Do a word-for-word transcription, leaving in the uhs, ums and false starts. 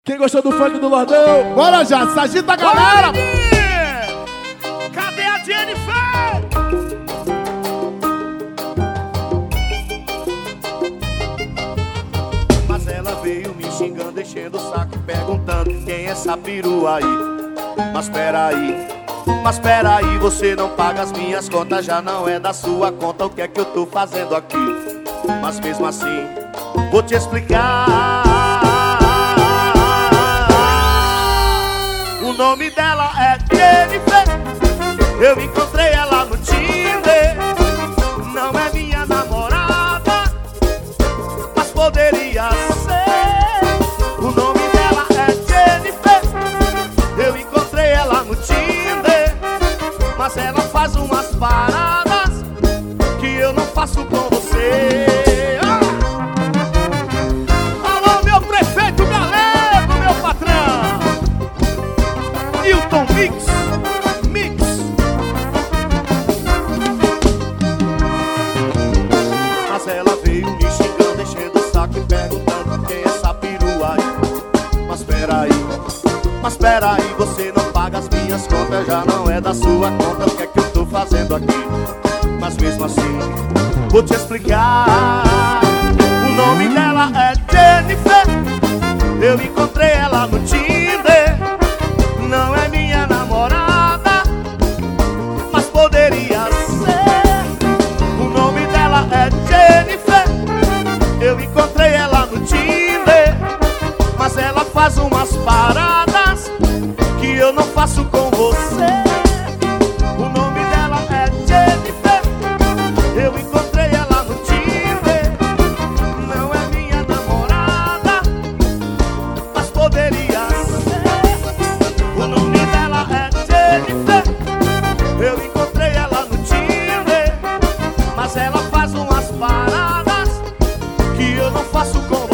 Quem gostou do funk do Lordão? Bora já, se agita a galera! Cadê a Jennifer? Mas ela veio me xingando, enchendo o saco, perguntando quem é essa perua aí. Mas peraí, mas peraí, você não paga as minhas contas, já não é da sua conta, o que é que eu tô fazendo aqui? Mas mesmo assim, vou te explicar. O nome dela é Jennifer, eu encontrei ela no Tinder. Não é minha namorada, mas poderia ser. O nome dela é Jennifer, eu encontrei ela no Tinder. Mas ela faz umas paradas que eu não faço com você. Alô, meu prefeito Galego, meu patrão Newton Mix, Mix. Mas ela veio me xingando, enchendo o saco e perguntando quem é essa perua aí. Mas peraí, mas peraí, você não paga as minhas contas, já não é da sua conta, o que é que eu tô fazendo aqui? Mas mesmo assim, vou te explicar. O nome dela é Jennifer, eu encontrei ela no Tinder. Não é minha namorada, mas poderia ser. O nome dela é Jennifer, eu encontrei ela no Tinder. Mas ela faz umas paradas que eu não faço com você. O nome dela é Jennifer, eu encontrei ela no Tinder. Não é minha namorada, mas poderia ser. O nome dela é Jennifer, eu encontrei ela no Tinder. Mas ela faz umas paradas que eu não faço com